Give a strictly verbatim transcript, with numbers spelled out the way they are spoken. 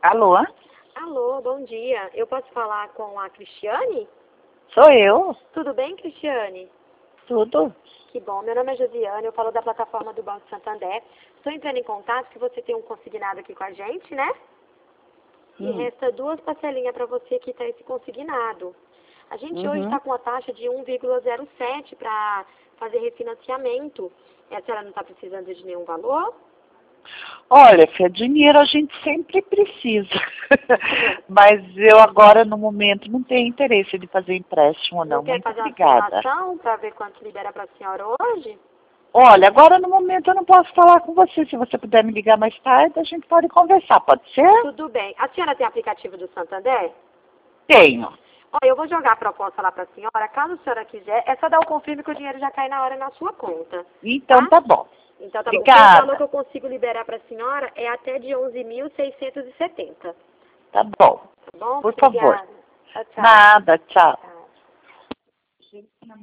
Alô? Alô, bom dia. Eu posso falar com a Cristiane? Sou eu. Tudo bem, Cristiane? Tudo. Que bom. Meu nome é Josiane, eu falo da plataforma do Banco Santander. Estou entrando em contato que você tem um consignado aqui com a gente, né? E Hum. resta duas parcelinhas para você que está esse consignado. A gente Uhum. hoje está com uma taxa de um vírgula zero sete para fazer refinanciamento. E a senhora não está precisando de nenhum valor? Olha, filha, dinheiro a gente sempre precisa. Mas eu agora, no momento, não tenho interesse de fazer empréstimo, não. Não quer Muito fazer uma obrigada. simulação para ver quanto libera para a senhora hoje? Olha, agora no momento eu não posso falar com você. Se você puder me ligar mais tarde, a gente pode conversar, pode ser? Tudo bem. A senhora tem aplicativo do Santander? Tenho. Olha, eu vou jogar a proposta lá para a senhora. Caso a senhora quiser, é só dar o confirme que o dinheiro já cai na hora na sua conta. Então Tá? tá bom. Então tá bom. O Obrigada. valor que eu consigo liberar para a senhora é até de onze mil seiscentos e setenta. Tá bom. Tá bom? Por favor. Obrigada. Tchau, tchau. Nada, tchau. Tchau.